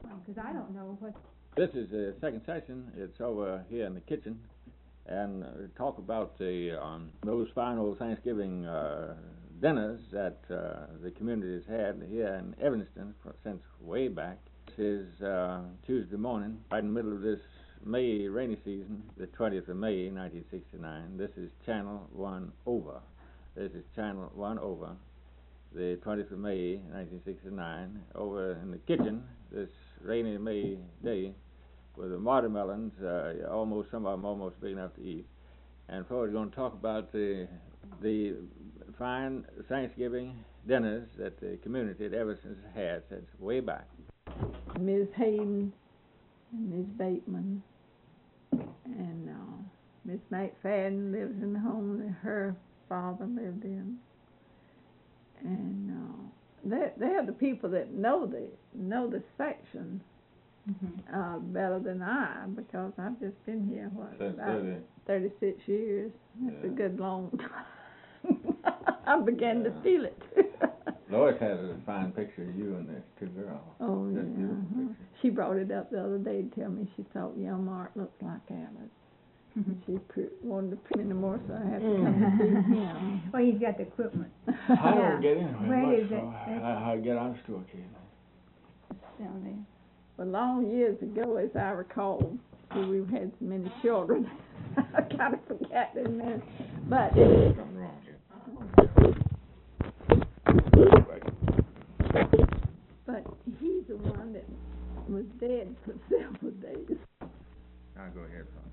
because I don't know what. This is the second session. It's over here in the kitchen, and talk about those fine old Thanksgiving dinners that the community has had here in Evanston since way back. This is Tuesday morning, right in the middle of this May rainy season, the 20th of May, 1969. This is Channel 1 over. This is Channel 1 over, the 20th of May, 1969, over in the kitchen this rainy May day with the watermelons, some of them almost big enough to eat. And folks are going to talk about the fine Thanksgiving dinners that the community at Evanston has had since way back. Ms. Hayden and Ms. Bateman and Miss McFadden lives in the home that her father lived in, and they're the people that know the section better than I, because I've just been here about 36 years. That's a good long time. I began to feel it. Lois has a fine picture of you and the two girls. Oh, yeah. She brought it up the other day to tell me she thought young Mark looked like Alice. She wanted to print him more, so I had to come and see him. Well, he's got the equipment. I don't get in very Where much, is it? so I get out of store occasionally. Down there. But long years ago, as I recall, we've had so many children. I kind of forgot in a minute. But something wrong here. But he's the one that was dead for several days. Now go ahead, son.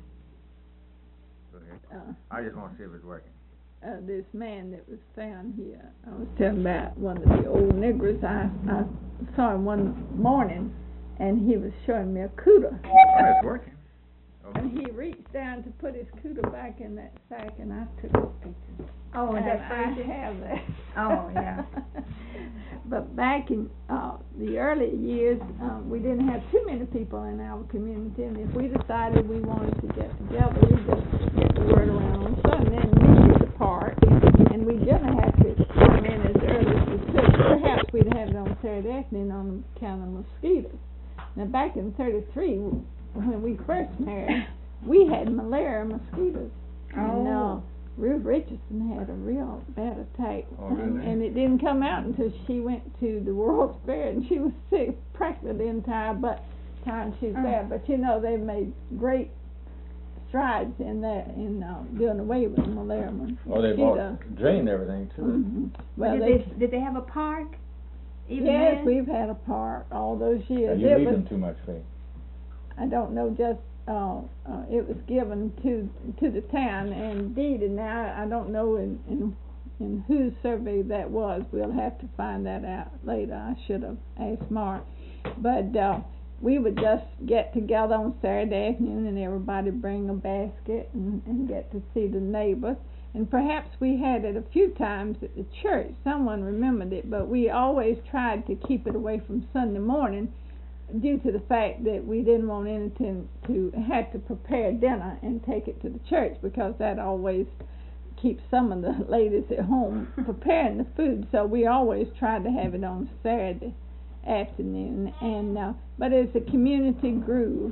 Go ahead. I just want to see if it's working. This man that was found here, I was telling about one of the old niggers. I saw him one morning, and he was showing me a cooter. Oh, it's working. Okay. And he reached down to put his cooter back in that sack, and I took his picture. Oh, and that's I have that. Oh, yeah. But back in the early years, we didn't have too many people in our community, and if we decided we wanted to get together, we just get the word around on Sunday and meet at the park, and we didn't have to come in as early as we could. Perhaps we'd have it on Saturday afternoon on account of mosquitoes. Now, back in '33, when we first married, we had malaria mosquitoes. Oh. And, Ruth Richardson had a real bad attack, Oh, really? and it didn't come out until she went to the World's Fair, and she was sick practically the entire time she was there. But they've made great strides in that, in doing away with malaria mosquito. Oh, they've drained everything too. Mm-hmm. Well, did they have a park? Even yes, then? we've had a park all those years. You leave them too much, Faith. I don't know, just it was given to the town and deeded. Now I don't know in whose survey that was. We'll have to find that out later. I should have asked Mark. But we would just get together on Saturday afternoon, and everybody bring a basket and get to see the neighbors. And perhaps we had it a few times at the church. Someone remembered it, but we always tried to keep it away from Sunday morning, due to the fact that we didn't want anything to have to prepare dinner and take it to the church, because that always keeps some of the ladies at home preparing the food. So we always tried to have it on Saturday afternoon. And but as the community grew,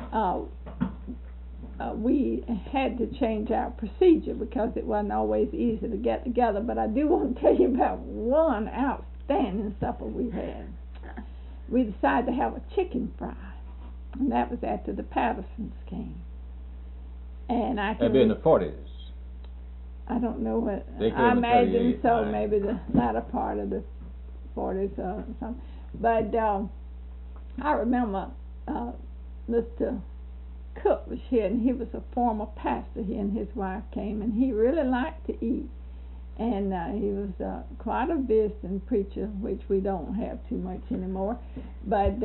we had to change our procedure, because it wasn't always easy to get together. But I do want to tell you about one outstanding supper we had. We decided to have a chicken fry, and that was after the Pattersons came. And That'd be in the 40s. I don't know what. They came I in imagine 38, so, right. maybe the latter part of the 40s or something. But I remember Mr. Cook was here, and he was a former pastor. He and his wife came, and he really liked to eat. And he was quite a visiting preacher, which we don't have too much anymore. But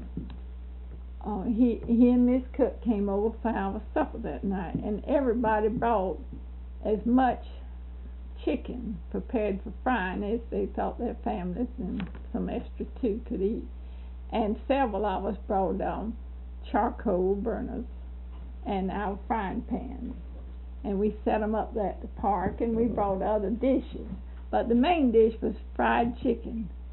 he and Miss Cook came over for our supper that night, and everybody brought as much chicken prepared for frying as they thought their families and some extra too could eat. And several of us brought charcoal burners and our frying pans. And we set them up at the park, and we brought other dishes. But the main dish was fried chicken.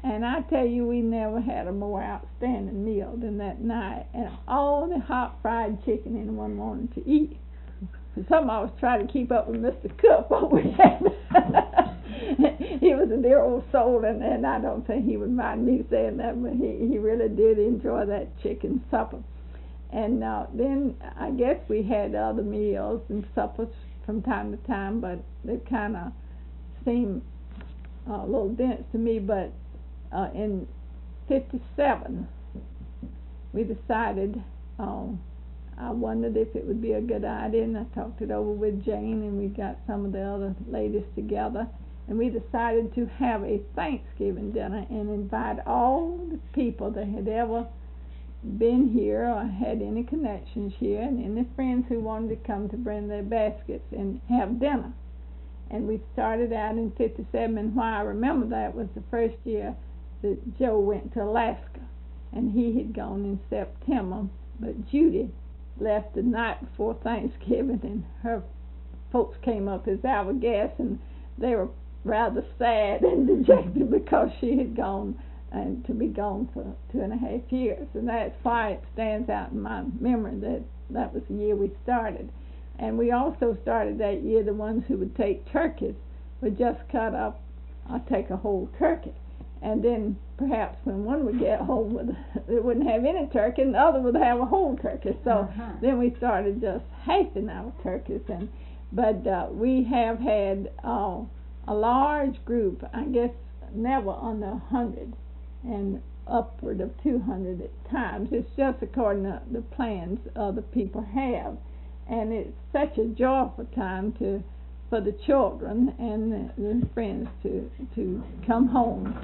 And I tell you, we never had a more outstanding meal than that night. And all the hot fried chicken anyone wanted to eat. Some of us tried to keep up with Mr. Cook, but we had. He was a dear old soul, and I don't think he would mind me saying that, but he really did enjoy that chicken supper. And then I guess we had other meals and suppers from time to time, but they kind of seemed a little dense to me. But in '57, we decided, I wondered if it would be a good idea, and I talked it over with Jane, and we got some of the other ladies together, and we decided to have a Thanksgiving dinner and invite all the people that had ever been here or had any connections here, and any friends who wanted to come to bring their baskets and have dinner. And we started out in '57, and why I remember that was the first year that Joe went to Alaska, and he had gone in September, but Judy left the night before Thanksgiving, and her folks came up as our guests, and they were rather sad and dejected because she had gone, and to be gone for 2.5 years, and that's why it stands out in my memory that was the year we started. And we also started that year, the ones who would take turkeys would just cut up or take a whole turkey, and then perhaps when one would get home they wouldn't have any turkey, and the other would have a whole turkey. So then we started just halving our turkeys, but we have had a large group, I guess never under 100, and upward of 200 at times. It's just according to the plans other people have, and it's such a joyful time for the children and the friends to come home.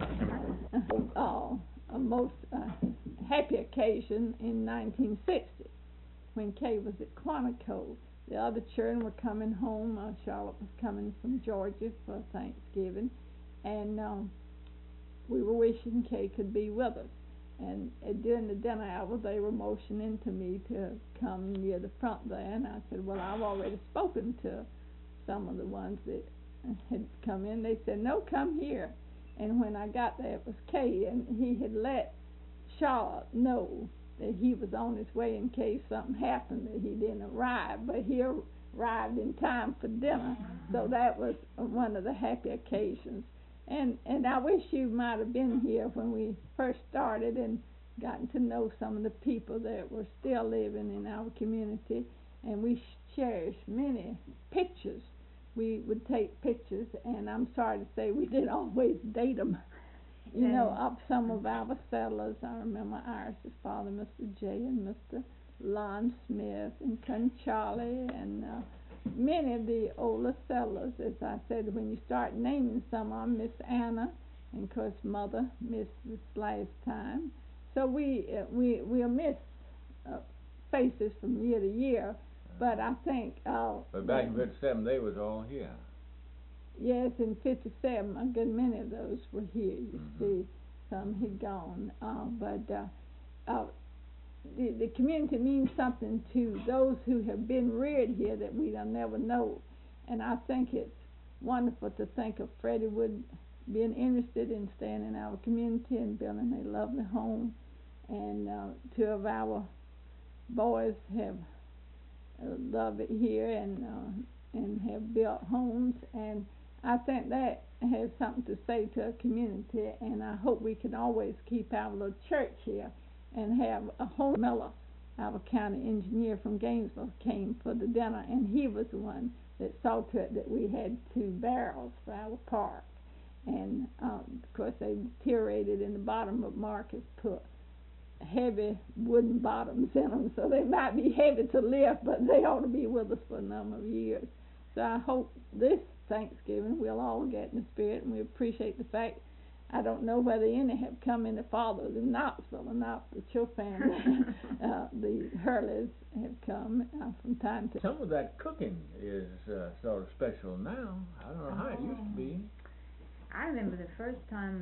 A most happy occasion in 1960 when Kay was at Quantico. The other children were coming home. Charlotte was coming from Georgia for Thanksgiving, and we were wishing Kay could be with us. And during the dinner hour, they were motioning to me to come near the front there, and I said, well, I've already spoken to some of the ones that had come in. They said, no, come here. And when I got there, it was Kay, and he had let Charlotte know that he was on his way in case something happened, that he didn't arrive, but he arrived in time for dinner. So that was one of the happy occasions. And I wish you might have been here when we first started and gotten to know some of the people that were still living in our community, and we cherish many pictures. We would take pictures, and I'm sorry to say we didn't always date them. You know, of some of our settlers. I remember Iris's father, Mr. J, and Mr. Lon Smith, and Cousin Charlie, and many of the older settlers. As I said, when you start naming some of them, Miss Anna, and of course Mother missed this last time. So we'll miss faces from year to year, but I think. But back in '57, they was all here. Yes, in '57, a good many of those were here. You see, some had gone, but the community means something to those who have been reared here that we'll never know. And I think it's wonderful to think of Freddie Wood being interested in staying in our community and building a lovely home. And 2 of our boys have loved it here and have built homes, and I think that has something to say to a community, and I hope we can always keep our little church here and have a home. Miller, our county engineer from Gainesville, came for the dinner, and he was the one that saw to it that we had 2 barrels for our park. And of course they deteriorated in the bottom, but Mark has put heavy wooden bottoms in them, so they might be heavy to lift, but they ought to be with us for a number of years. So I hope this Thanksgiving we'll all get in the spirit, and we appreciate the fact. I don't know whether any have come in the fathers in Knoxville or not, but your family, the Hurleys, have come from time to time. Some of that cooking is sort of special now. I don't know how it used to be. I remember the first,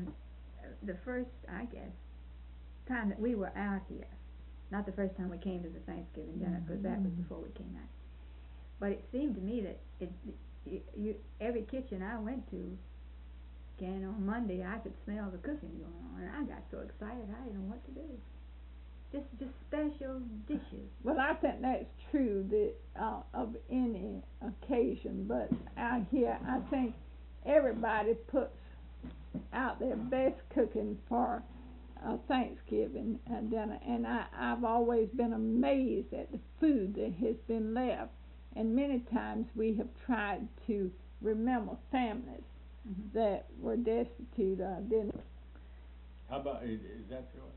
I guess, time that we were out here. Not the first time we came to the Thanksgiving dinner, because that was before we came out. But it seemed to me that every kitchen I went to, And on Monday, I could smell the cooking going on, and I got so excited I didn't know what to do. Just special dishes. Well, I think that's true that of any occasion, but out here, I think everybody puts out their best cooking for Thanksgiving dinner, and I've always been amazed at the food that has been left, and many times we have tried to remember families that were destitute or didn't. How about, is that yours?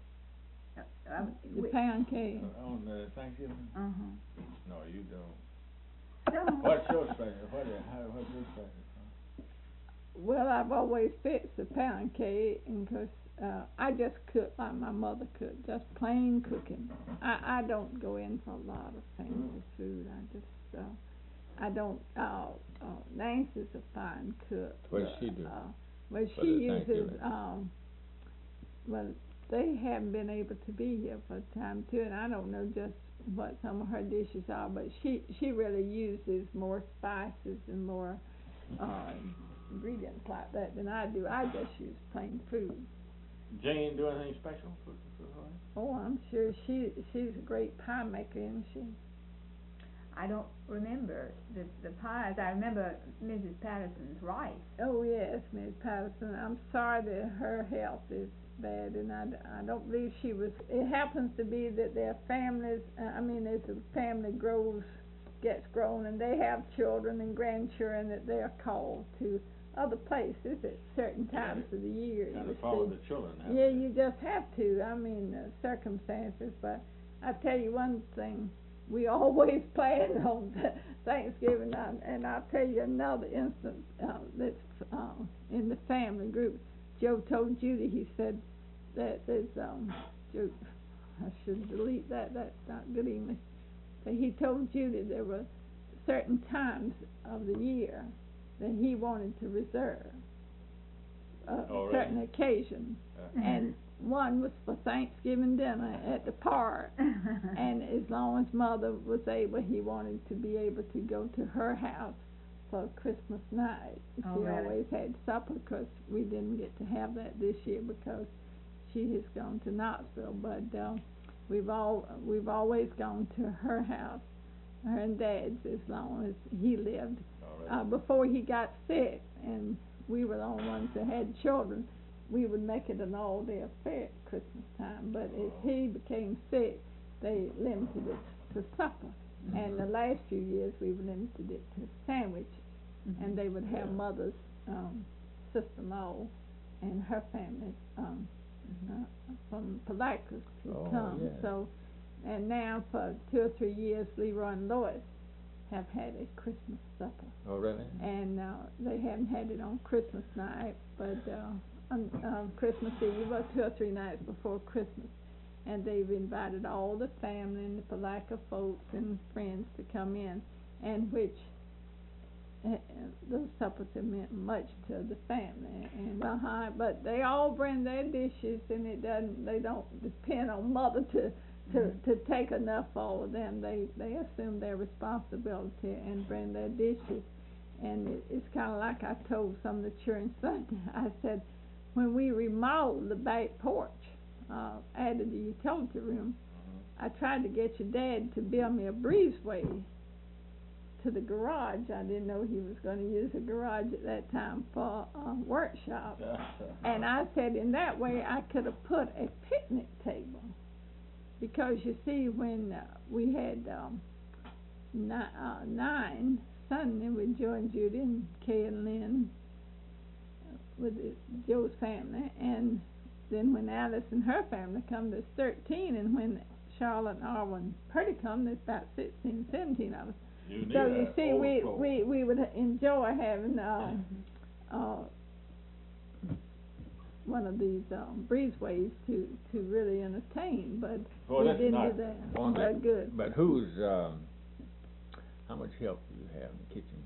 The pound cake. On Thanksgiving? No, you don't. Don't. What's your special? What's your special? Well, I've always fixed the pound cake, and 'cause I just cook like my mother cooked, just plain cooking. I don't go in for a lot of fancy food. I don't. Nancy's a fine cook. What does she do? Well, For she the uses Thanksgiving? well, they haven't been able to be here for a time too, and I don't know just what some of her dishes are, but she really uses more spices and more ingredients like that than I do. I just use plain food. Jane do anything special for her? Oh, I'm sure she's a great pie maker, isn't she? I don't remember the pies. I remember Mrs. Patterson's rice. Oh yes, Miss Patterson. I'm sorry that her health is bad, and I don't believe she was. It happens to be that their families. As the family gets grown, and they have children and grandchildren, that they are called to other places at certain times of the year. Gotta follow the children. Yeah, you just have to. Circumstances. But I tell you one thing. We always plan on Thanksgiving, and I'll tell you another instance that's in the family group. Joe told Judy, he said that there's Joe, I should delete that. That's not good English. But he told Judy there were certain times of the year that he wanted to reserve certain occasions, and one was for Thanksgiving dinner at the park, and as long as Mother was able, he wanted to be able to go to her house for Christmas night. She always had supper, 'cause we didn't get to have that this year because she has gone to Knoxville, but we've always gone to her house, her and Dad's, as long as he lived. Before he got sick, and we were the only ones that had children, we would make it an all-day affair at Christmas time, but as he became sick, they limited it to supper. And the last few years, we limited it to sandwiches, and they would have Mother's sister-in-law and her family from Palatka to come. Yeah. So, and now for 2 or 3 years, Leroy and Lois have had a Christmas supper. Oh, really? And they haven't had it on Christmas night, but on Christmas Eve, or 2 or 3 nights before Christmas, and they've invited all the family and the Palatka folks and friends to come in, and which those suppers have meant much to the family. And but they all bring their dishes, and they don't depend on Mother to take enough for all of them. They assume their responsibility and bring their dishes. And it's kind of like I told some of the children Sunday. I said, when we remodeled the back porch, added the utility room, I tried to get your dad to build me a breezeway to the garage. I didn't know he was going to use a garage at that time for a workshop. And I said, in that way, I could have put a picnic table. Because you see, when we had 9 Sunday with Joe and Judy and Kay and Lynn, with Joe's family, and then when Alice and her family come, there's 13, and when Charlotte and Arwen Purdy come, there's about 16, 17 of us. So you see, we would enjoy having one of these breezeways to really entertain, but we didn't do that. Good. But how much help do you have in the kitchen?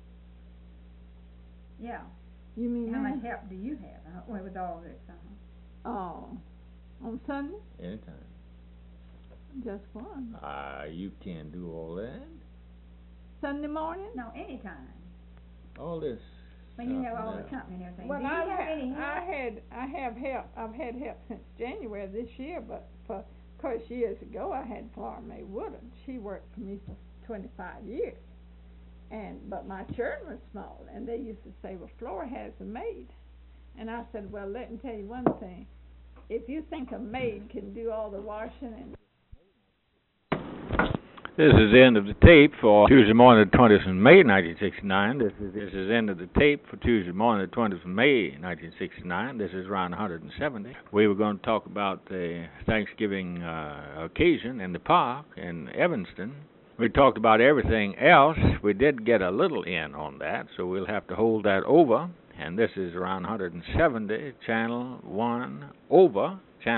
Yeah. You mean how much help do you have with all this? On Sunday? Anytime. Just one. You can't do all that. Sunday morning? No, anytime. All this When you have all the company and everything. Well, Do you have any help? I have help. I've had help since January this year, but of course years ago I had Flora Mae Woodard. She worked for me for 25 years. But my children were small, and they used to say, well, Flora has a maid. And I said, well, let me tell you one thing. If you think a maid can do all the washing and... This is the end of the tape for Tuesday morning, the 20th of May, 1969. This is the end of the tape for Tuesday morning, the 20th of May, 1969. This is round 170. We were going to talk about the Thanksgiving occasion in the park in Evanston. We talked about everything else. We did get a little in on that, so we'll have to hold that over. And this is around 170, Channel 1 over,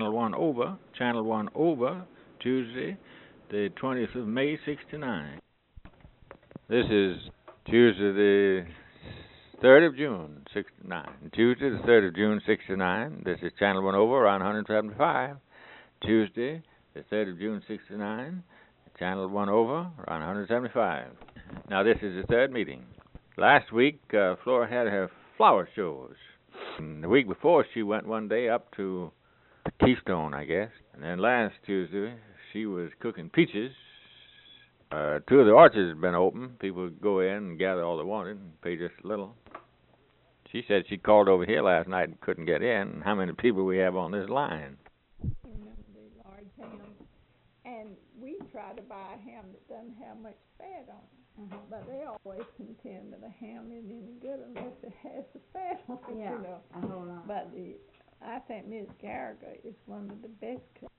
Tuesday, the 20th of May, 69. This is Tuesday, the 3rd of June, 69. Tuesday, the 3rd of June, 69. This is Channel 1 over, around 175. Tuesday, the 3rd of June, 69. Channel 1 over, around 175. Now, this is the third meeting. Last week, Flora had her flower shows. And the week before, she went one day up to Keystone, I guess. And then last Tuesday, she was cooking peaches. 2 of the orchards had been open. People would go in and gather all they wanted and pay just a little. She said she called over here last night and couldn't get in. How many people we have on this line? Remember the large ham, and we try to buy a ham that doesn't have much fat on it. But they always contend that a ham isn't any good unless it has the fat on it, Yeah, you know. a whole lot. But I think Miss Gallagher is one of the best cooks.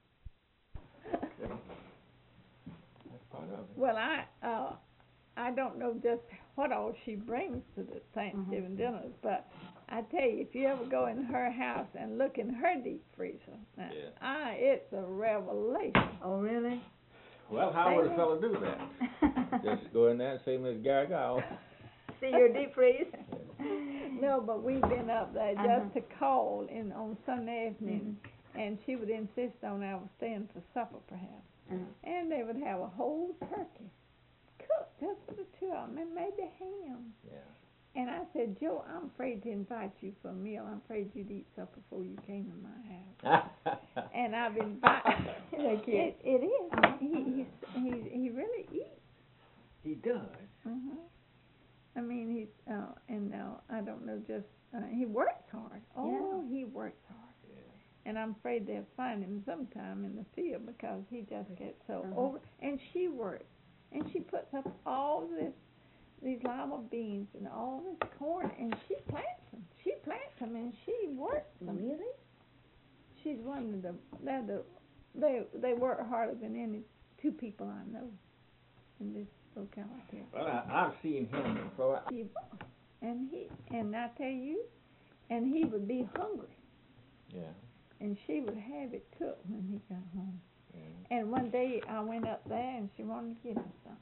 That's part of it. Well, I don't know just what all she brings to the Thanksgiving dinners, but I tell you, if you ever go in her house and look in her deep freezer, now, it's a revelation. Oh, really? Well, how would a fellow do that? Just go in there and say, Miss Gargoyle. See your deep freeze? No, but we've been up there just to call on Sunday evening, and she would insist on our staying for supper, perhaps. And they would have a whole turkey cooked just for the 2 of them, and maybe ham. Yeah. And I said, Joe, I'm afraid to invite you for a meal. I'm afraid you'd eat supper before you came to my house. And I've invited. It is. He really eats. He does. I mean, he's I don't know, just he works hard. Oh, he works hard. Yeah. And I'm afraid they'll find him sometime in the field because he just gets so over. And she works, and she puts up all these lima beans and all this corn, and she plants them. She plants them and she works them. Really? She's one of they work harder than any 2 people I know in this locality. Well, I've seen him before. And I tell you, and he would be hungry. Yeah. And she would have it cooked when he got home. And one day I went up there and she wanted to give me something.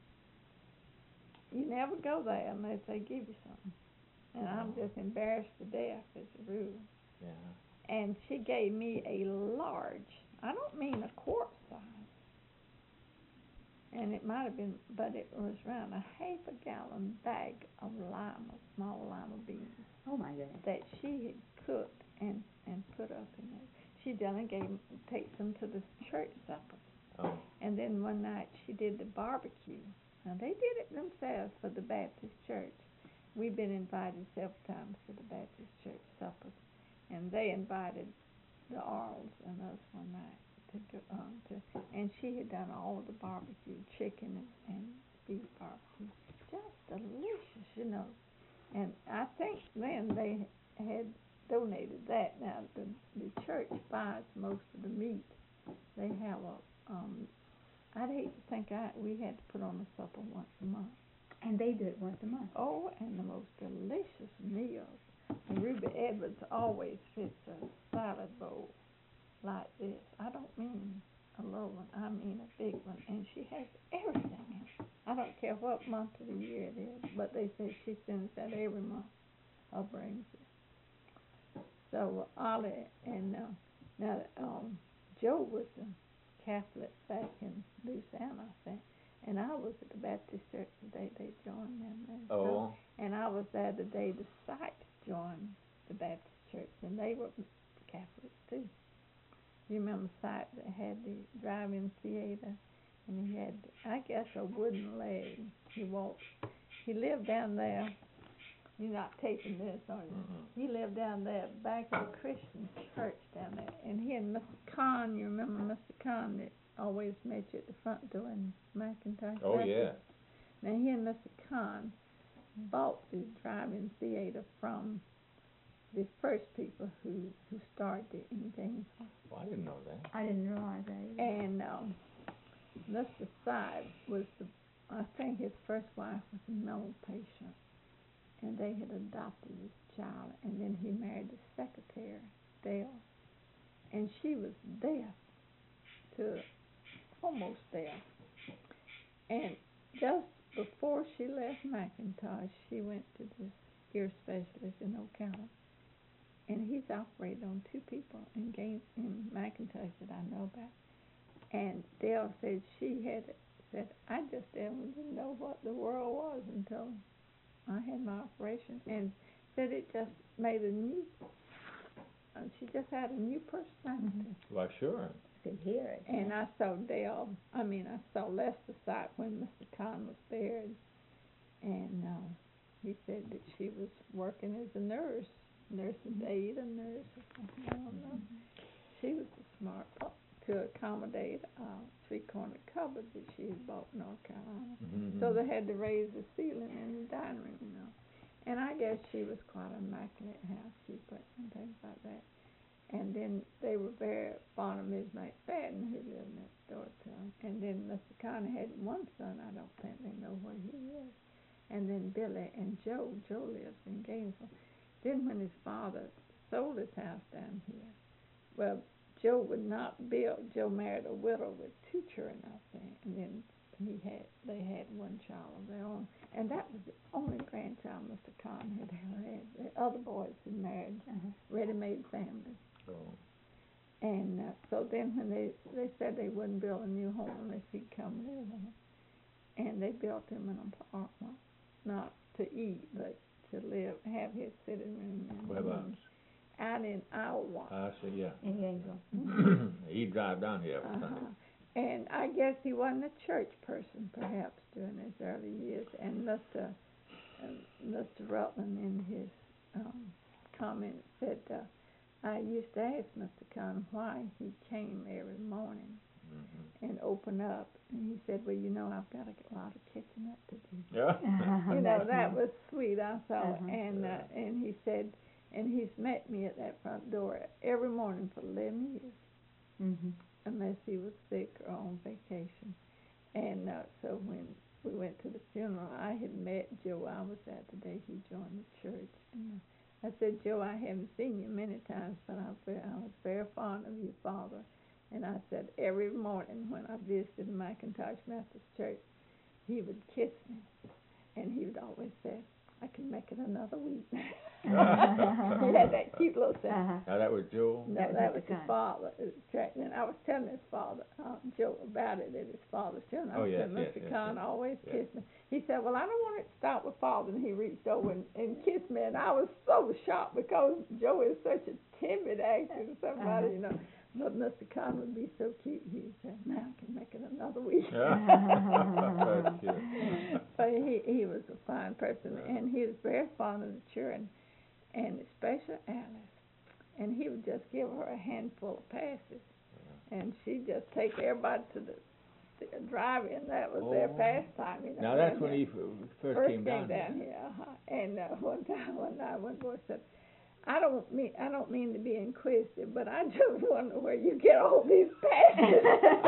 You never go there unless they give you something. And I'm just embarrassed to death as a rule. Yeah. And she gave me a large, I don't mean a quart size. And it might have been, but it was around a half-a-gallon bag of small lima beans. Oh, my goodness. That she had cooked and put up in there. She done and takes them to the church supper. Oh. And then one night she did the barbecue. Now, they did it themselves for the Baptist church. We've been invited several times to the Baptist church suppers. And they invited the Arls and us one night and she had done all the barbecue, chicken and beef barbecue. Just delicious, you know. And I think then they had donated that. Now, the church buys most of the meat. They have I'd hate to think we had to put on a supper once a month. And they do it once a month. Oh, and the most delicious meals. And Ruby Edwards always fits a salad bowl like this. I don't mean a little one, I mean a big one. And she has everything in it. I don't care what month of the year it is, but they say she sends that every month or brings it. So Ollie and Joe was a Catholic back in Louisiana, I think. And I was at the Baptist church the day they joined them. And I was there the day the Sykes joined the Baptist church, and they were Catholics too. You remember Sykes that had the drive-in theater, and he had, I guess, a wooden leg. He lived down there. You're not taking this, are you? Mm-hmm. He lived down there back of the Christian church down there, and he and Mr. Kahn, you remember Mr. Kahn that always met you at the front door in McIntosh? Oh, Baptist? yeah. Now he and Mr. Kahn bought the drive-in theater from the first people who started it in Gainesville. Well, I didn't know that. I didn't realize that either. And Mr. Sykes was I think his first wife was a mental patient, and they had adopted this child, and then he married the secretary, Dale, and she was deaf, almost deaf. And just before she left McIntosh, she went to this ear specialist in Ocala, and he's operated on 2 people in McIntosh that I know about. And Dale said said, I just didn't know what the world was until I had my operation, and said it just made she just had a new personality. Well, sure. You could hear it. And I saw Lester Sykes when Mr. Kahn was buried, and he said that she was working as a nursing aide, a nurse or something, I don't know. She was a smart to accommodate a 3-corner cupboard that she had bought in North Carolina. Mm-hmm. So they had to raise the ceiling in the dining room, And I guess she was quite an immaculate housekeeper and things like that. And then they were very fond of Ms. McFadden, who lived next door to them. And then Mr. Connor had one son, I don't think they know where he is. And then Billy and Joe lives in Gainesville. Then when his father sold his house down here, well, Joe would not build. Joe married a widow with 2 children, I think, and then they had one child of their own, and that was the only grandchild Mr. Kahn had ever had. The other boys had married ready-made families. Oh. And so then when they said they wouldn't build a new home unless he'd come live in it, and they built him an apartment, not to eat, but to live, have his sitting room. Whereabouts? Out in Iowa. I see, yeah. In Gainesville. He'd drive down here every Sunday. And I guess he wasn't a church person, perhaps, during his early years. And Mr. Rutland, in his comment, said, I used to ask Mr. Kahn why he came every morning and opened up. And he said, well, I've got a lot of catching up to do. Yeah. That was sweet, I thought. And he said, and he's met me at that front door every morning for 11 years, unless he was sick or on vacation. And so when we went to the funeral, I had met Joe. I was there the day he joined the church. And I said, Joe, I haven't seen you many times, but I was very fond of your father. And I said, every morning when I visited the McIntosh Methodist Church, he would kiss me. And he would always say, I can make it another week. He had that cute little sound. Now that was Joe? No, that was his father. And I was telling his father, Joe, about it at his father's funeral. I said, Mr. Kahn always kissed me. He said, well, I don't want it to stop with father. And he reached over and kissed me. And I was so shocked because Joe is such a timid actor, somebody, But Mr. Kahn would be so cute. He said, now I can make it another week. That's cute. But he was a fine person, and he was very fond of the children, and especially Alice. And he would just give her a handful of passes, and she'd just take everybody to the drive-in. That was their pastime. Now that's when he first came down here. And one night, one boy said, I don't mean to be inquisitive, but I just wonder where you get all these passes.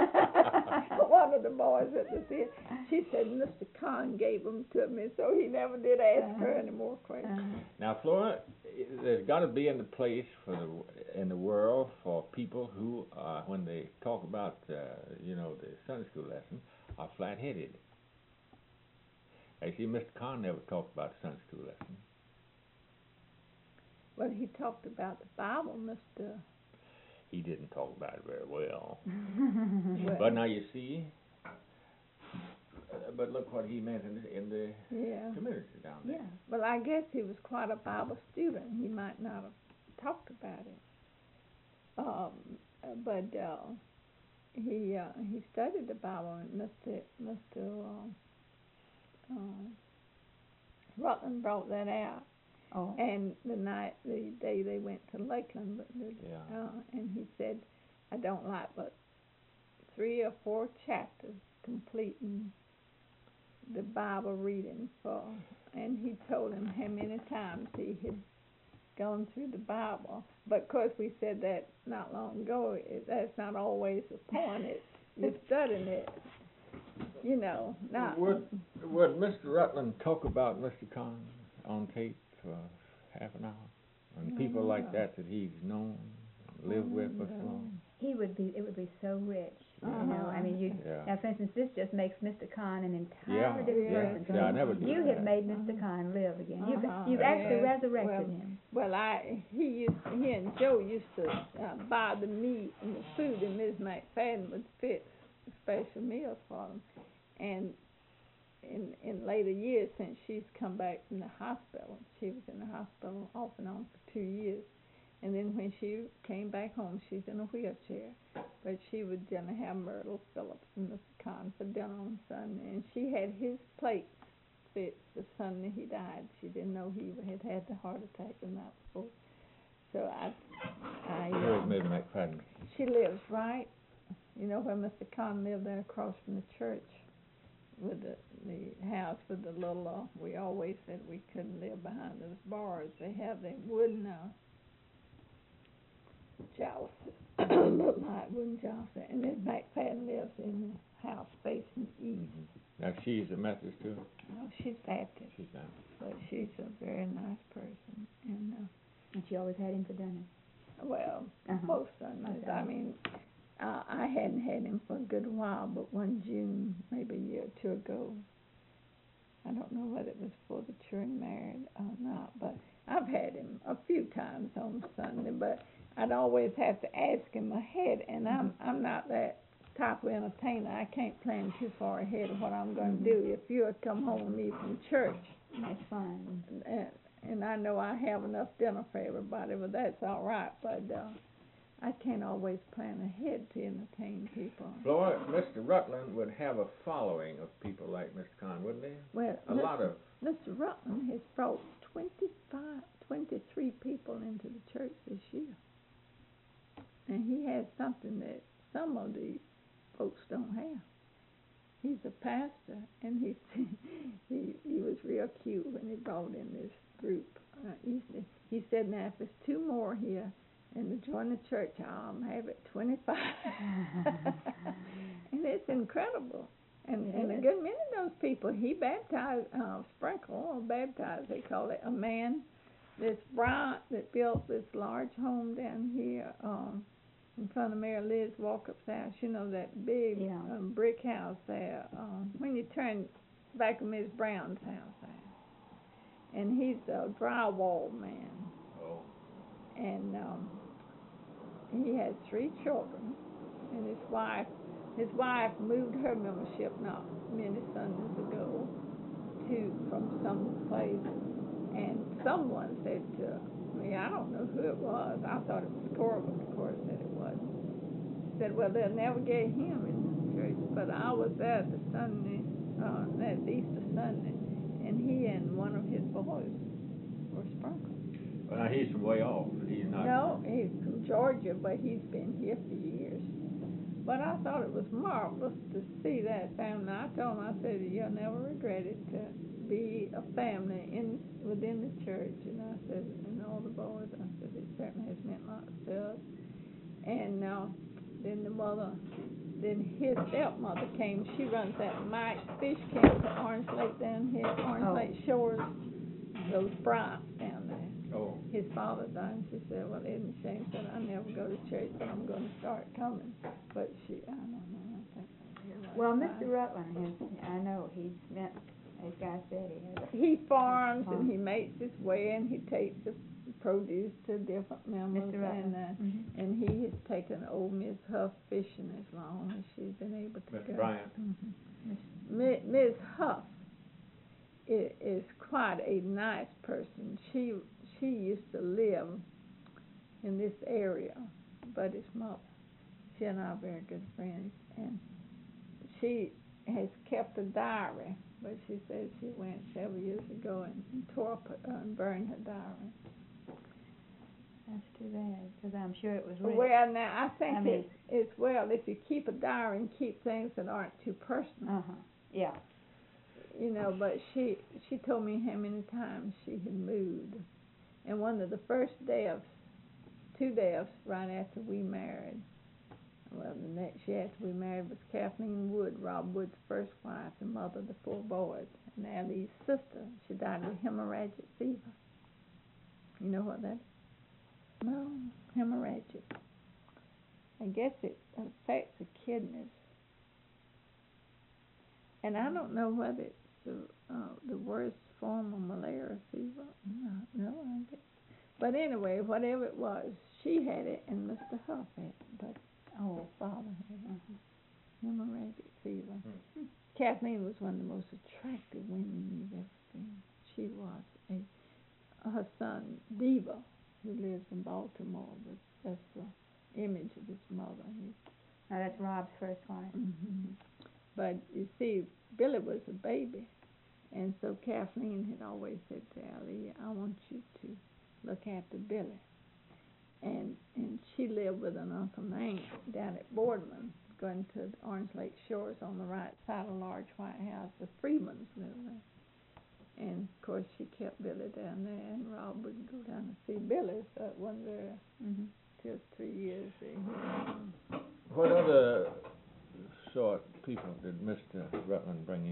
One of the boys at the theater, she said Mr. Kahn gave them to me, so he never did ask her any more questions. Now, Flora, there's got to be in the place in the world for people who, when they talk about, the Sunday school lesson, are flat-headed. I see Mr. Kahn never talked about the Sunday school lesson. Well, he talked about the Bible, Mr. He didn't talk about it very well. But now you see, but look what he meant in the Yeah. community down there. Yeah. Well, I guess he was quite a Bible student. He might not have talked about it. But he studied the Bible, and Mr. Rutland brought that out. Oh. And the day they went to Lakeland, Yeah. and he said, I don't like but 3 or 4 chapters completing the Bible reading for, and he told him how many times he had gone through the Bible. But of course we said that not long ago. That's not always the point. You're studying it, you know. Not. Would Mr. Rutland talk about Mr. Kahn on tape for half an hour? And people like that he's known, lived with for so long. It would be so rich, you know. I mean, now, for instance, this just makes Mr. Kahn an entirely different person. Yeah, I never You have made Mr. Kahn live again. You've actually resurrected him. Well, he and Joe used to buy the meat and the food, and Ms. McFadden would fix special meals for them. And in later years, since she's come back from the hospital, she was in the hospital off and on for 2 years. And then when she came back home, she's in a wheelchair. But she would dinner have Myrtle Phillips and Mr. Kahn for dinner on Sunday. And she had his plates fixed the Sunday he died. She didn't know he had the heart attack the night before. So Where's Ms. McFadden? she lives right, you know, where Mr. Kahn lived there across from the church, with the house with the little, we always said we couldn't live behind those bars. They have the wooden jalousies, little light wooden jalousies, and then McFadden lives in the house facing east. Now she's a Methodist too? No, she's Baptist. She's Baptist. But she's a very nice person, and she always had him for dinner. well, most Sundays. I mean, I hadn't had him for a good while, but one June, maybe a year or 2 ago, I don't know whether it was before the children married or not, but I've had him a few times on Sunday, but I'd always have to ask him ahead, and I'm not that type of entertainer. I can't plan too far ahead of what I'm going to do. If you would come home with me from church, that's fine. And I know I have enough dinner for everybody, but that's all right. But I can't always plan ahead to entertain people. Flora, Mr. Rutland would have a following of people like Mr. Kahn, wouldn't he? Well, lot of. Mr. Rutland has brought 23 people into the church this year. And he has something that some of these folks don't have. He's a pastor, and he was real cute when he brought in this group. He said, now if there's 2 more here and to join the church, I'll have it 25. And it's incredible. And a good many of those people, he baptized, baptized, they call it, a man, this Bryant, that built this large home down here in front of Mary Liz Walkup's house. You know, that big brick house there, when you turn back of Miss Brown's house there. And he's a drywall man. Oh. And he has 3 children, and his wife moved her membership not many Sundays ago from some place, and someone said to me, I don't know who it was, I thought it was Corbin, of course, said it wasn't. Said, well, they'll never get him in the church, but I was there the Sunday, that Easter Sunday, and he and one of his boys were sprinkled. Well, now he's from way off. He's not. No, he's from Georgia, but he's been here for years. But I thought it was marvelous to see that family. I told him, I said, you'll never regret it to be a family within the church. And I said, and all the boys, I said, it certainly has meant lots to us. And then his stepmother came. She runs that Mike's Fish Camp at Orange Lake down here, Orange Lake Shores, those Bryants down there. Oh. His father died, and she said, well, isn't it a shame? Said, I never go to church, but I'm going to start coming. But I don't know, I think well, Mr. Rutland, I know he's met, as Guy said, he farms and he makes his way, and he takes the produce to different members, and he has taken old Miss Huff fishing as long as she's been able to Miss go. Bryant. Miss Huff is quite a nice person. She used to live in this area, Buddy's mother. She and I are very good friends, and she has kept a diary, but she says she went several years ago and tore up and burned her diary. That's too bad, because I'm sure it was rich. Well, now, I think it's well, if you keep a diary and keep things that aren't too personal. Yeah. You know, but she told me how many times she had moved. And one of the first deaths, 2 deaths right after we married, well, the next year after we married was Kathleen Wood, Rob Wood's first wife and mother of the 4 boys. And Allie's sister, she died with hemorrhagic fever. You know what that is? No, hemorrhagic. I guess it affects the kidneys. And I don't know whether it's the worst form of malaria fever. No idea. But anyway, whatever it was, she had it and Mr. Huff had it. But father had it. Hemorrhagic fever. Kathleen was one of the most attractive women you've ever seen. She was her son, Diva, who lives in Baltimore, but that's the image of his mother. Now that's Rob's first wife. But you see, Billy was a baby, and so Kathleen had always said to Allie, I want you to look after Billy. And she lived with an Uncle Name down at Boardman, going to the Orange Lake Shores on the right side of a large white house. The Freemans lived there. And, of course, she kept Billy down there, and Rob would go down to see Billy, so it wasn't there 2 or 3 years. What other sort of people did Mr. Rutland bring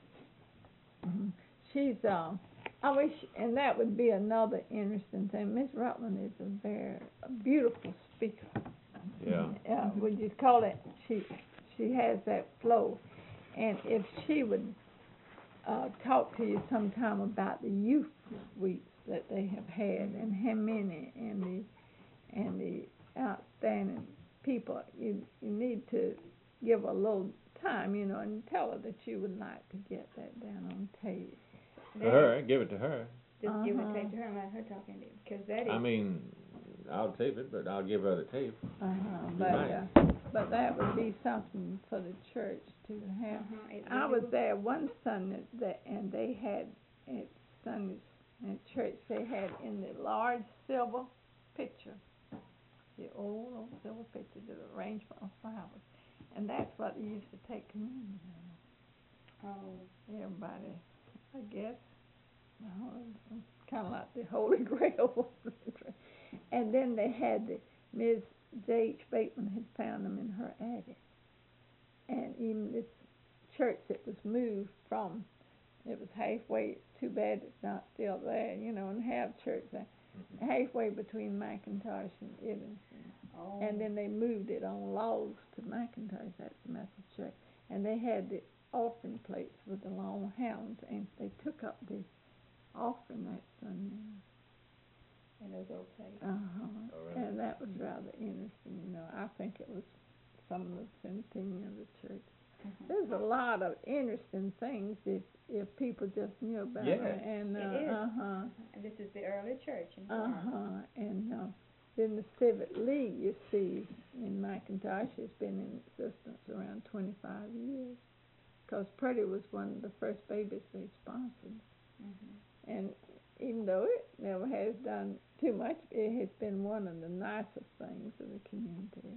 in? She's, I wish, and that would be another interesting thing. Miss Rutland is a beautiful speaker. Yeah. Would you call it? She has that flow, and if she would talk to you sometime about the youth suites that they have had and how many and the outstanding people, you need to give a little time, you know, and tell her that you would like to get that down on tape. To her, give it to her. Just give the tape to her and let her talk in it, because that is. I mean, I'll tape it, but I'll give her the tape. But that would be something for the church to have. I was there one Sunday, and they had at Sundays at church. They had in the large silver pitcher, the old silver pitcher, the arrangement of flowers, and that's what they used to take communion in. Everybody, I guess, kind of like the Holy Grail. And then they had Ms. J.H. Bateman had found them in her attic. And even this church that was moved from, it was halfway, it's too bad it's not still there, you know, and have church there, halfway between McIntosh and Evanston. And then they moved it on logs to McIntosh, that's the Methodist church. And they had the offering plates with the long hounds, and they took up the offering that Sunday. And those old tapes. Really? And that was rather interesting, you know. I think it was some of the centennial of the church. There's a lot of interesting things if people just knew about it. And it is. And this is the early church in Florida. And then the Civic League, you see, in McIntosh has been in existence around 25 years. Because Purdy was one of the first babies they sponsored. And even though it never has done too much, it has been one of the nicest things in the community.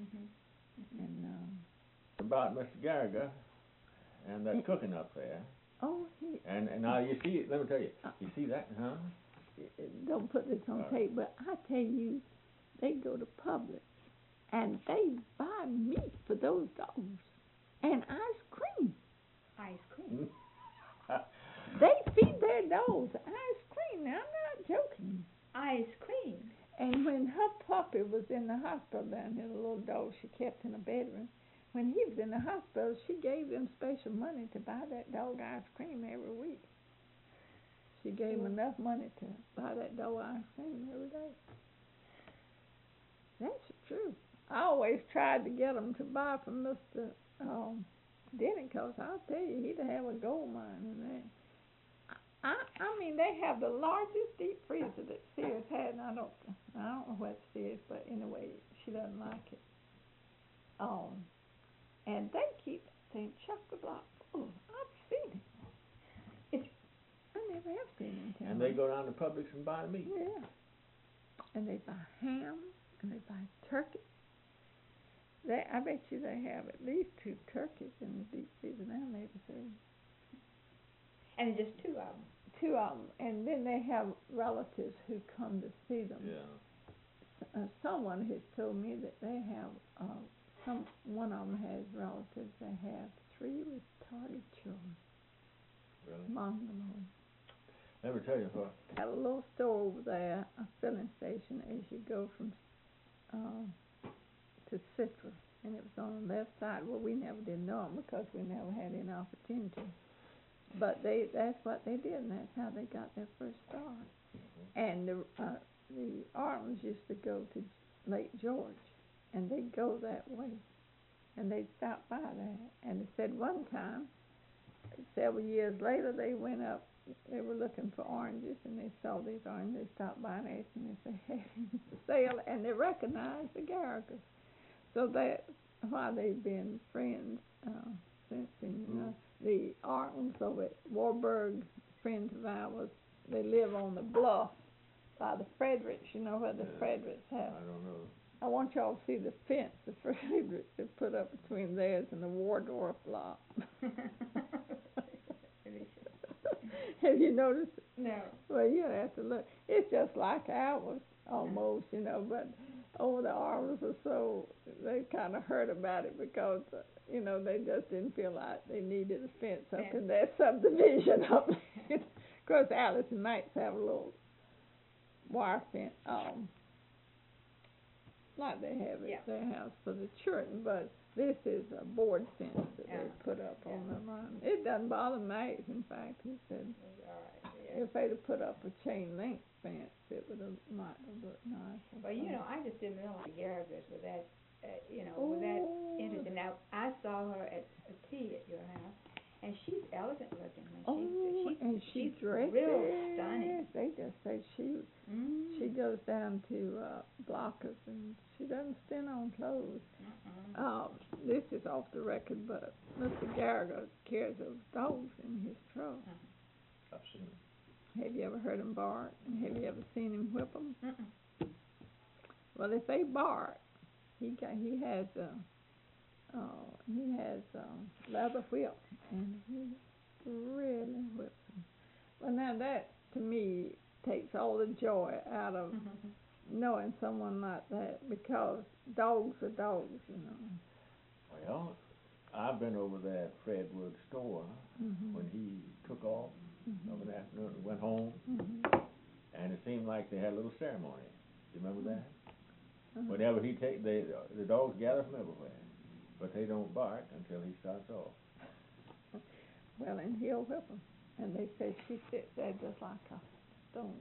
And about Mr. Gallagher and that cooking up there. And now you see, let me tell you, you see that, don't put this on tape, but I tell you, they go to Publix and they buy meat for those dogs and ice cream. Ice cream. They feed their dogs ice cream. Now, I'm not joking. Ice cream. And when her puppy was in the hospital down here, the little dog she kept in a bedroom, when he was in the hospital, she gave them special money to buy that dog ice cream every week. She gave him enough money to buy that dog ice cream every day. That's true. I always tried to get them to buy from Mr. Didn't, 'cause I'll tell you, he'd have a gold mine in there. I mean, they have the largest deep freezer that Sears had, and I don't know what Sears, but anyway, she doesn't like it. And they keep that thing chock-a-block full. I've seen it. I never have seen it in town. And they go down to Publix and buy the meat. Yeah. And they buy ham, and they buy turkey. I bet you they have at least 2 turkeys in the deep freezer now, maybe 3. And there's just 2 of them. 2 of them, and then they have relatives who come to see them. Yeah. Someone has told me that they have one of them has relatives that have 3 retarded children. Really? Among them. Let me tell you what. Had a little store over there, a filling station as you go from to Citrus, and it was on the left side. Well, we never did know them because we never had any opportunity. But that's what they did, and that's how they got their first start. And the Artons used to go to Lake George, and they'd go that way, and they'd stop by there. And they said one time, several years later, they went up. They were looking for oranges, and they saw these oranges. They stopped by and asked them if they had any for sale, and they recognized the Garrigars. So that's why they've been friends since then. You know, the Artons over at Warburg, friends of ours, they live on the bluff by the Fredericks. You know where the Fredericks have? I don't know. I want y'all to see the fence the Fredericks have put up between theirs and the Wardorf lot. Have you noticed? No. Well, you have to look. It's just like ours, almost, you know, but over the Arms or so, they kind of heard about it because, you know, they just didn't feel like they needed a fence up in their subdivision up there. Of course, Alice and Knights have a little wire fence, like they have at their house for the children, but this is a board fence that they put up on the line. It doesn't bother Max, in fact. He said if they'd have put up a chain link fence, it might have looked nice. Well, you know, I just didn't realize the Garrigars were that, were that interesting. Now, I saw her at a tea at your house, and she's elegant looking. She's dressed real stunning. They just say she goes down to Blockers, and she doesn't stint on clothes. This is off the record, but Mr. Garrigar carries those dogs in his truck. I've seen them. Have you ever heard him bark? And have you ever seen him whip them? Well, if they bark, he has leather whip, and he really whips them. Well, now that to me takes all the joy out of knowing someone like that, because dogs are dogs, you know. Well, I've been over there at Fred Wood's store when he took off of an afternoon and went home, and it seemed like they had a little ceremony. Do you remember that? Whenever he the dogs gather from everywhere, but they don't bark until he starts off. Well, and he'll whip them, and they say she sits there just like a stone.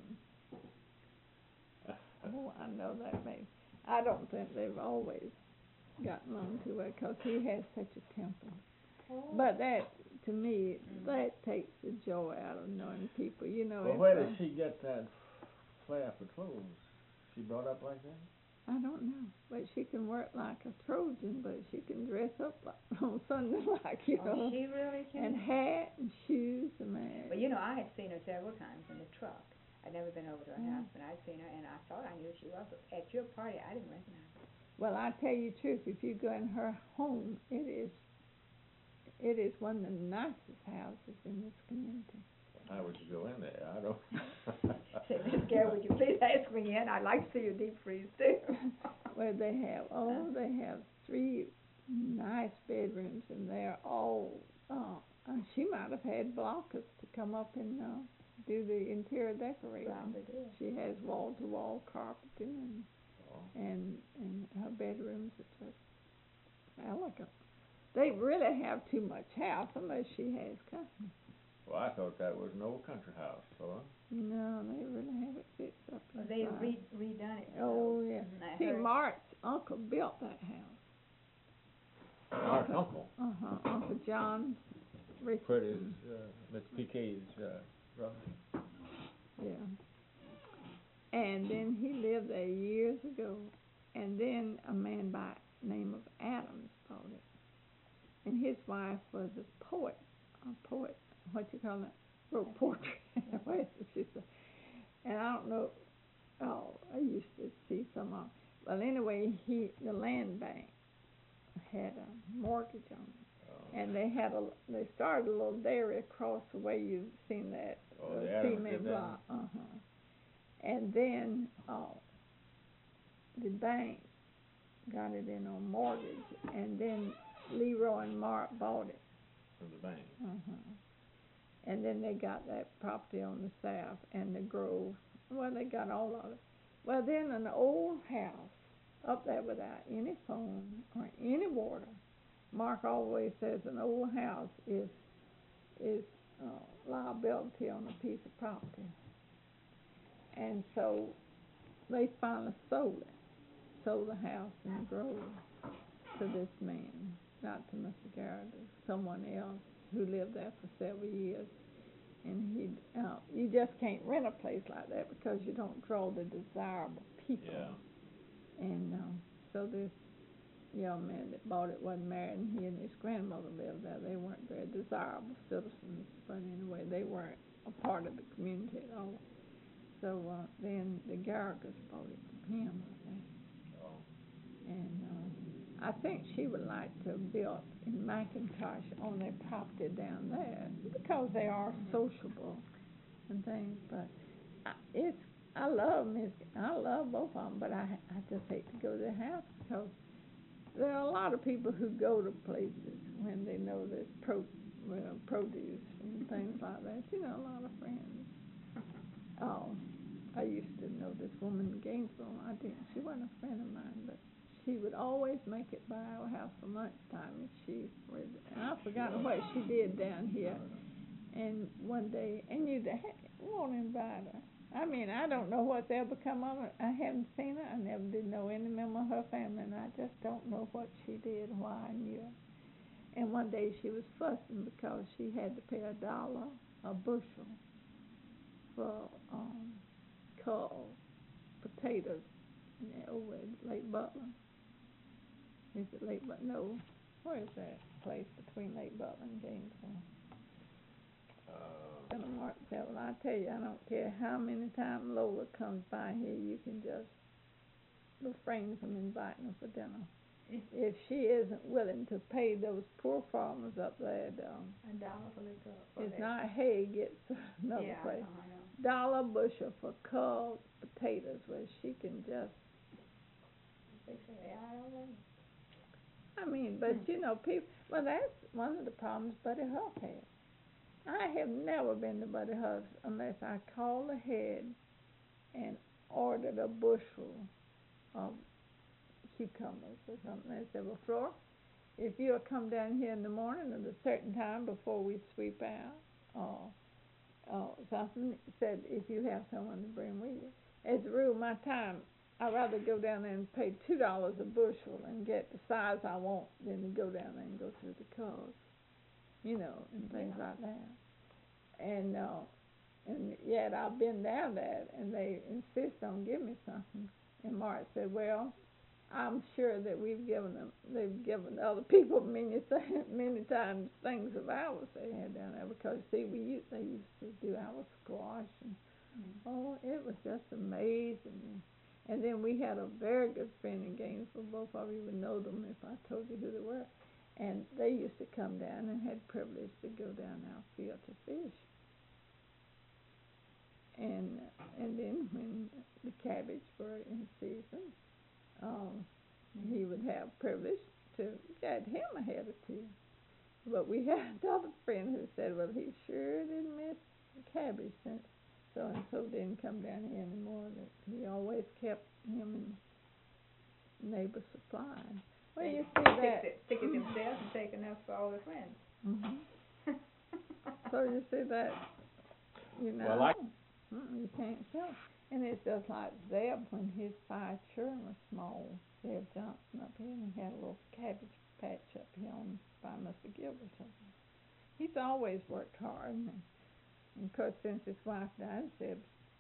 Oh, I know that may. I don't think they've always gotten along too well because he has such a temper. But that, to me, that takes the joy out of knowing people. You know. Well, where did she get that flair for clothes? She brought up like that? I don't know, but she can work like a Trojan, but she can dress up like, on Sunday like, you know. She really can. And hat and shoes and that. Well, you know, I had seen her several times in the truck. I'd never been over to her house, but I'd seen her, and I thought I knew who she was. But at your party, I didn't recognize her. Well, I tell you the truth, if you go in her home, it is one of the nicest houses in this community. How would you go in there? I don't. Say, Miss Gare, would you please ask me in? I'd like to see your deep freeze too. Well, they have 3 nice bedrooms, and they're all. She might have had blockers to come up and do the interior decorating. Probably did. She has wall-to-wall carpeting, and her bedrooms are just elegant. They really have too much house unless she has company. Well, I thought that was an old country house, so. No, they really have it fixed up. Well, they redone it. Oh, yeah. See, Mark Mark's uncle built that house. Mark's uncle. Uncle John Richardson. Fred is, Mr. PK's, brother. Yeah. And then he lived there years ago. And then a man by the name of Adams bought it. And his wife was a poet, what you call it? Wrote poetry. And I don't know, I used to see some of. Well, anyway, the land bank had a mortgage on it. And they started a little dairy across the way. You've seen that cement block. And then the bank got it in on mortgage, and then Leroy and Mark bought it from the bank. And then they got that property on the south and the Grove. Well, they got all of it. Well, then an old house up there without any phone or any water. Mark always says an old house is liability on a piece of property. And so they finally sold the house in the Grove to this man, not to Mr. Garrett, to someone else who lived there for several years. And you just can't rent a place like that because you don't draw the desirable people. Yeah. And so this young man that bought it wasn't married, and he and his grandmother lived there. They weren't very desirable citizens, but anyway, they weren't a part of the community at all. So then the Garrickers bought it from him, I think. And I think she would like to build in McIntosh on their property down there because they are sociable and things. But I love both of them, but I just hate to go to their house because there are a lot of people who go to places when they know there's produce and things like that. You know, a lot of friends. I used to know this woman in Gainesville. She wasn't a friend of mine, but she would always make it by our house for lunchtime, and I forgot what she did down here. And one day, and you won't invite her. I mean, I don't know what's ever come of it. I haven't seen her. I never did know any member of her family, and I just don't know what she did, why I knew her. And one day she was fussing because she had to pay $1 a bushel for culled potatoes over at Lake Butler. Is it Lake Butler? No. Where is that place between Lake Butler and Gainesville? Well, I tell you, I don't care how many times Lola comes by here, you can just refrain from inviting her for dinner. If she isn't willing to pay those poor farmers up there, $1 for the cup. It's not hay gets another place. $1 bushel for culled potatoes, where she can just. I mean, but you know, people. Well, that's one of the problems Buddy Huff had. I have never been to Buddy Huff's unless I called ahead and ordered a bushel of cucumbers or something. They said, well, Flora, if you'll come down here in the morning at a certain time before we sweep out, something, said if you have someone to bring with you. As a rule, my time, I'd rather go down there and pay $2 a bushel and get the size I want than to go down there and go through the cars, you know, and things like that. And yet I've been down there, and they insist on giving me something. And Mark said, well, I'm sure that they've given other people many times things of ours they had down there, because see, they used to do our squash, and it was just amazing. And then we had a very good friend in Gainesville. Both of you would know them if I told you who they were. And they used to come down and had privilege to go down our field to fish. And then when the cabbage were in season, he would have privilege to get him a head or two. But we had another friend who said, well, he sure didn't miss the cabbage since so-and-so didn't come down here anymore. That he always kept him and neighbor supplied. Well, you see that. Stick it themselves and take enough for all their friends. Mm-hmm. So you see that, you know, you can't tell. And it's just like Zeb, when his 5 children were small, Zeb Johnson up here, and he had a little cabbage patch up here on by Mr. Gilbert's. He's always worked hard, and of course, since his wife died, Zeb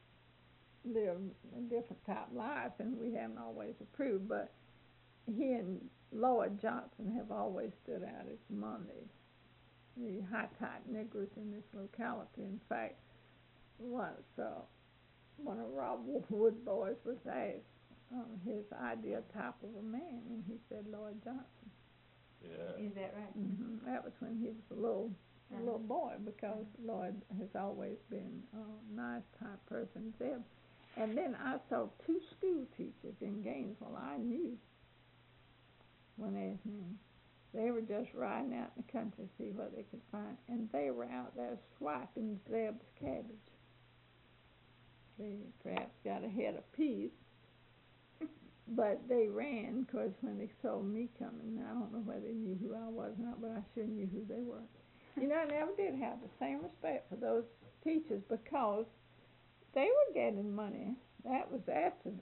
lived a different type of life, and we haven't always approved. But he and Lloyd Johnson have always stood out as among the high-type Negroes in this locality. In fact, once one of Rob Wood boys was asked his ideal type of a man, and he said Lloyd Johnson. Yeah. Is that right? That was when he was a little boy, because Lloyd has always been a nice type person, Zeb. And then I saw two school teachers in Gainesville I knew one afternoon. They were just riding out in the country to see what they could find, and they were out there swiping Zeb's cabbage. They perhaps got a head apiece, but they ran, because when they saw me coming, I don't know whether they knew who I was or not, but I sure knew who they were. You know, I never did have the same respect for those teachers, because they were getting money. That was after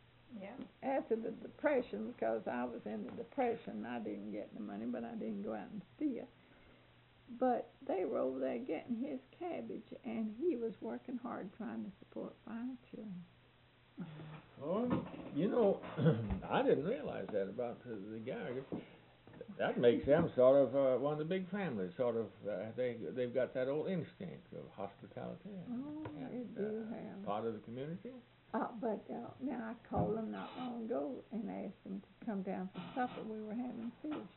the Depression, because I was in the Depression. I didn't get the money, but I didn't go out and steal. But they were over there getting his cabbage, and he was working hard trying to support 5 children. Oh, you know, I didn't realize that about the Gallagher. That makes them sort of one of the big families. Sort of, they've got that old instinct of hospitality. They do have. Part of the community. But now I called them not long ago and asked them to come down for supper. We were having fish,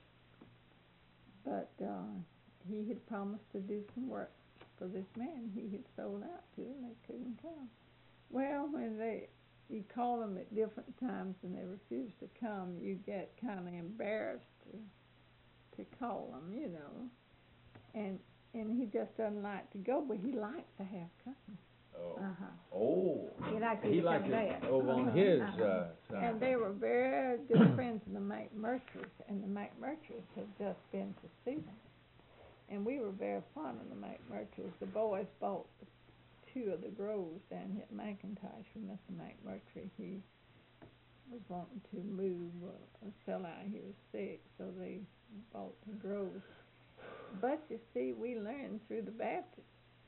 but he had promised to do some work for this man he had sold out to, and they couldn't come. Well, when you call them at different times and they refuse to come, you get kind of embarrassed to call them, you know. And he just doesn't like to go, but he likes to have company. Oh. He likes it over on his side. And they were very good friends of the McMurtry's, and the McMurtry's had just been to see them. And we were very fond of the McMurtry's. The boys bought 2 of the groves down here at McIntosh for Mr. McMurtry. He was wanting to move or sell out. He was sick, so they bought the groves. But you see, we learned through the Baptists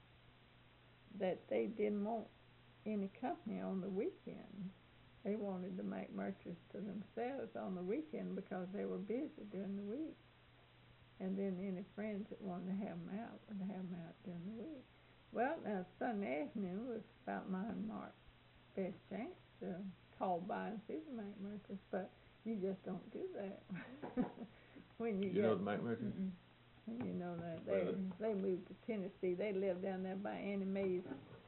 that they didn't want any company on the weekend. They wanted the McMurtry's to themselves on the weekend because they were busy during the week. And then any friends that wanted to have them out would have them out during the week. Well, now Sunday afternoon was about my and Mark's best chance to call by and see the McMurtry's, but you just don't do that. When you know the McMurtry's? You know that they moved to Tennessee. They lived down there by Annie Mae's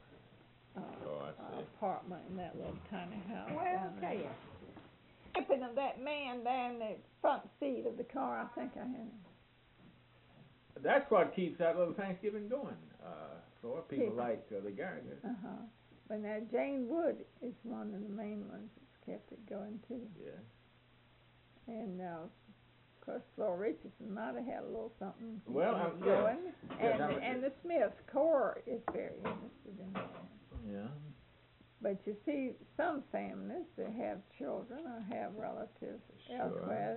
apartment in that little tiny house. Well, I'll tell you. Speaking of that man down the front seat of the car, I think I had him. That's what keeps that little Thanksgiving going. For people like the Garrigans. But now Jane Wood is one of the main ones that's kept it going too. Yeah. And of course, Flora Richardson might have had a little something going. And the Smiths Corps is very interested in that. Yeah. But you see, some families that have children or have relatives elsewhere.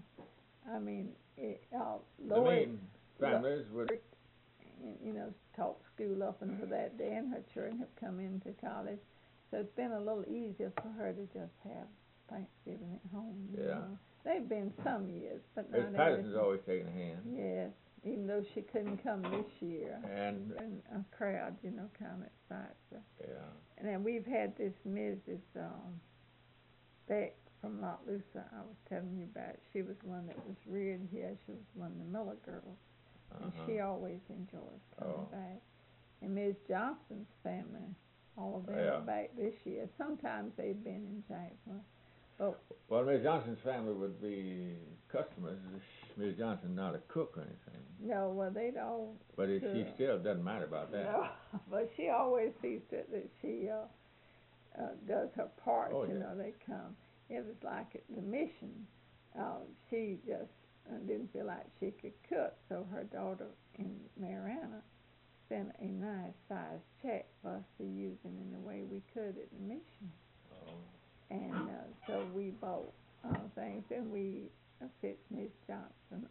The main families would. You know, taught school up until that day, and her children have come into college, so it's been a little easier for her to just have Thanksgiving at home. You know? They've been some years, but not Miss Patterson's always taken a hand. Yes, even though she couldn't come this year. And a crowd, you know, come at sight. So. Yeah. And then we've had this Mrs. Beck from Lot Lusa I was telling you about. She was one that was reared here. She was one of the Miller girls. And she always enjoys coming back. And Ms. Johnson's family, all of them are back this year. Sometimes they've been in Jacksonville. Well, Ms. Johnson's family would be customers. Ms. Johnson not a cook or anything. No, well, they'd all... But she still doesn't matter about that. No, but she always sees that she does her part, you know, they come. It was like at the mission. She just didn't feel like she could cook, so her daughter in Mariana sent a nice sized check for us to use in the way we could at the mission. And so we bought things, and we fixed Miss Johnson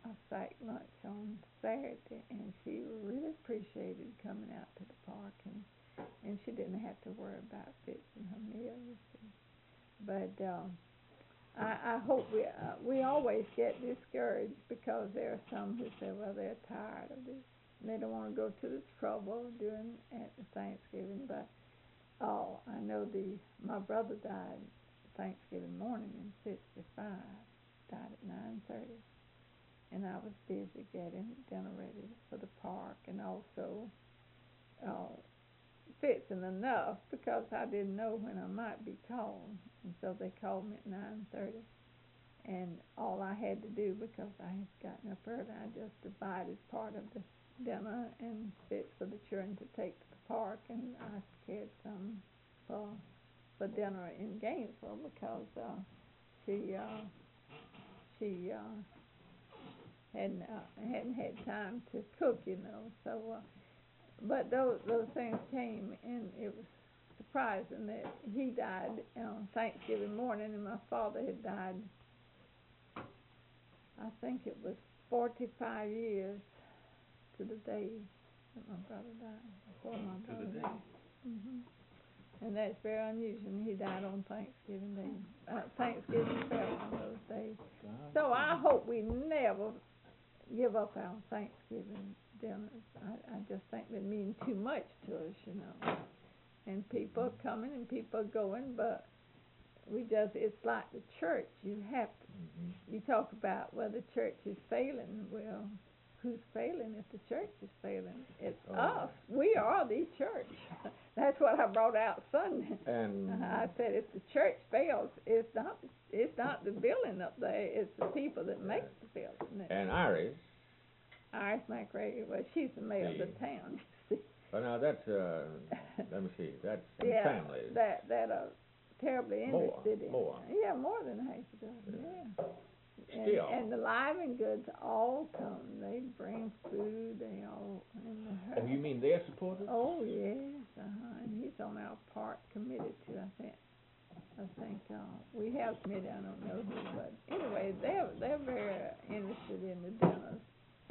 and she didn't have to worry about fixing her meal, you see. But I hope we always get discouraged because there are some who say, well, they're tired of this and they don't want to go to the trouble doing at the Thanksgiving. But I know my brother died Thanksgiving morning in '65, died at 9:30, and I was busy getting dinner ready for the park and also fixing enough because I didn't know when I might be called, and so they called me at 9:30, and all I had to do, because I had gotten up early, I just divided part of the dinner and fixed for the children to take to the park, and I scared some for dinner in Gainesville because she hadn't had time to cook, you know, so. But those things came, and it was surprising that he died on Thanksgiving morning, and my father had died, I think it was 45 years to the day that my brother died, before my brother died. Mm-hmm. And that's very unusual. He died on Thanksgiving Day. Thanksgiving fell on those days. So I hope we never give up our Thanksgiving dinners. I just think they mean too much to us, you know. And people are coming and people are going, but it's like the church. You have to, you talk about, well, the church is failing. Well, who's failing if the church is failing? It's us. We are the church. That's what I brought out Sunday. And I said, if the church fails, it's not the building up there. It's the people that make the building. And Iris McRae, well, she's the mayor of the town. Well, now that's let me see, that's families. that are terribly interested in more. Yeah, more than half a dozen. Yeah. Still. And the Living Goods all come. They bring food. They all. Oh, you mean they're supporters? Oh yes, and he's on our park committee too. I think we have a committee. I don't know who, but anyway, they're very interested in the dinners.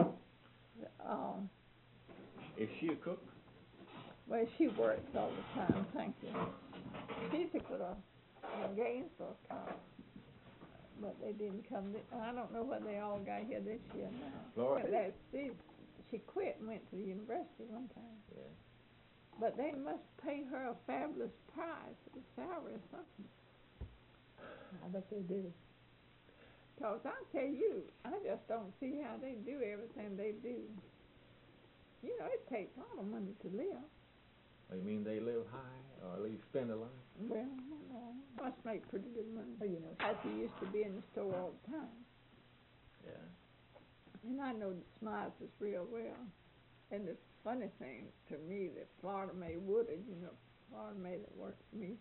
Is she a cook? Well, she works all the time. Thank you. She's a good Gainesville cop. But they didn't come. I don't know whether they all got here this year now. Florida? She quit and went to the university one time. Yeah. But they must pay her a fabulous price for the salary or something. I bet they do. Because I tell you, I just don't see how they do everything they do. You know, it takes a lot of money to live. You mean they live high or they spend a lot? Well, no, must make pretty good money. Oh, you know, as he used to be in the store all the time. Yeah. And I know that Smiles is real well. And the funny thing to me that Florida Mae Woodard, you know, Florida Mae that worked for me,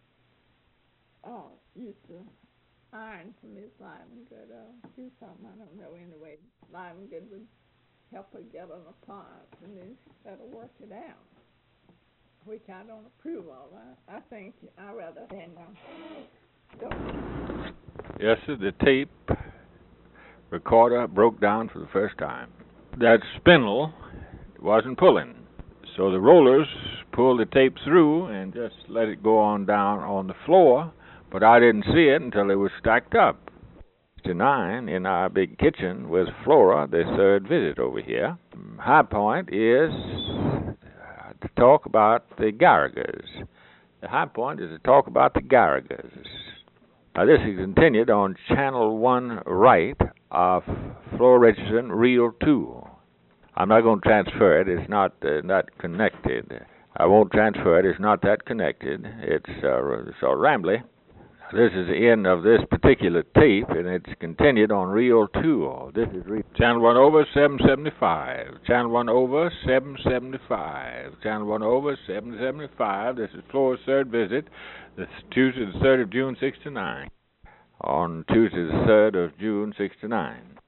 used to iron for Miss Livengood. Do something, I don't know, anyway. Livengood would help her get an appliance, and then she better work it out, which I don't approve of. I think I rather than don't. Yes, sir, the tape recorder broke down for the first time. That spindle wasn't pulling, so the rollers pulled the tape through and just let it go on down on the floor, but I didn't see it until it was stacked up. 9 in our big kitchen with Flora, the third visit over here. High point is to talk about the Garrigers. The high point is to talk about the Garrigers. Now this is continued on Channel 1 right of Flora Richardson Reel 2. I'm not going to transfer it. It's not connected. I won't transfer it. It's not that connected. It's so rambly. This is the end of this particular tape, and it's continued on Reel 2. This is Channel 1 over 775. Channel 1 over 775. Channel 1 over 775. This is Flora's third visit. This is Tuesday the 3rd of June, 6 to 9. On Tuesday the 3rd of June, 6 to 9.